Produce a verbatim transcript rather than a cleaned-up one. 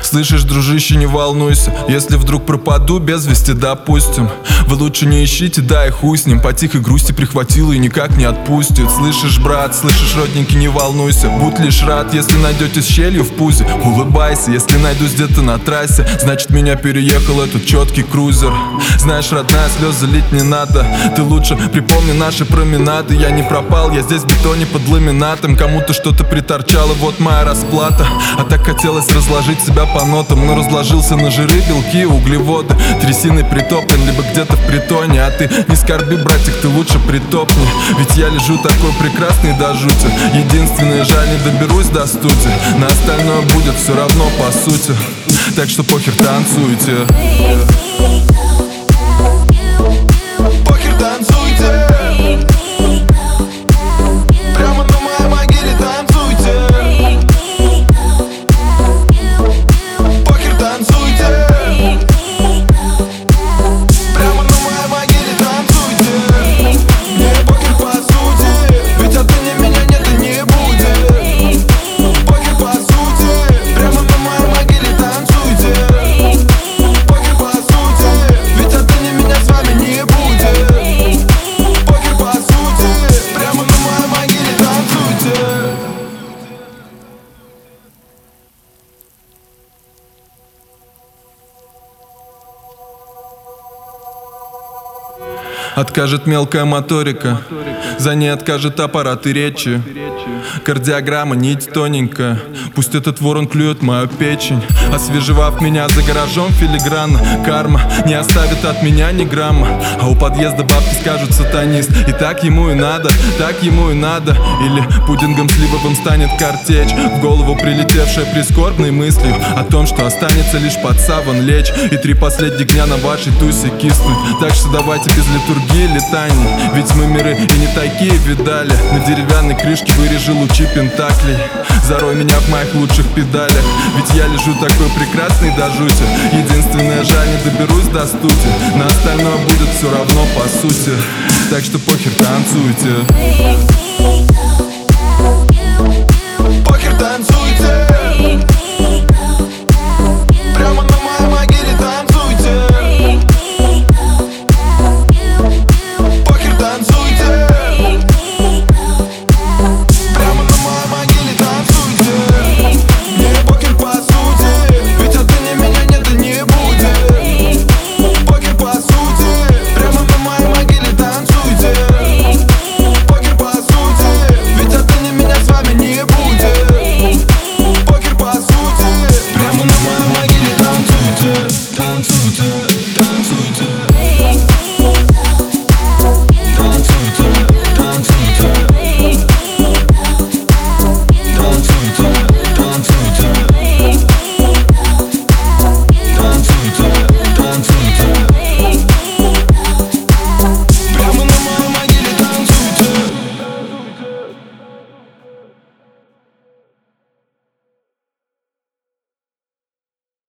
Слышишь, дружище, не волнуйся, если вдруг пропаду без вести, допустим. Вы лучше не ищите, да и хуй с ним. По тихой грусти прихватил и никак не отпустит. Слышишь, брат, слышишь, родненький, не волнуйся. Будь лишь рад, если найдете щелью в пузе. Улыбайся, если найдусь где-то на трассе, значит меня переехал этот четкий крузер. Знаешь, родная, слезы лить не надо. Ты лучше припомни наши променады. Я не пропал, я здесь в бетоне под ламинатом. Кому-то что-то приторчало, вот моя расплата. А так хотелось разложить себя по нотам, но разложился на жиры, белки, углеводы. Трясиной притоплен, либо где-то в притоне. А ты не скорби, братик, ты лучше притопни. Ведь я лежу такой прекрасный до жути. Единственное, жаль, не доберусь до студии. На остальное будет все равно по сути. Так что похер, танцуйте. Похер, танцуйте. Прямо на моей могиле танцуйте. Похер, танцуйте. Прямо на моей могиле танцуйте. Мне похер по сути, ведь отныне меня нет и не будет. Похер по сути, прямо на моей могиле танцуйте. Похер по сути, ведь отныне меня с вами не будет. Похер по сути, прямо на моей могиле танцуйте. Откажет мелкая моторика, за ней откажет аппараты речи. Кардиограмма, нить тоненькая, пусть этот ворон клюет мою печень. Освежевав меня за гаражом филигранно, карма не оставит от меня ни грамма. А у подъезда бабки скажут сатанист. И так ему и надо, так ему и надо. Или пудингом сливовым станет картечь, в голову прилетевшая прискорбной мыслью о том, что останется лишь под саван лечь и три последних дня на вашей тусе киснуть. Так что давайте без литургии летаний, ведь мы миры и не такие видали. На деревянной крышке вырежи лучи пентаклей. Зарой меня в моих лучших педалях, ведь я лежу такой прекрасный до жути. Единственное, жаль, не доберусь до студии. На остальное будет все равно по сути. Так что похер, танцуйте. Похер, танцуйте.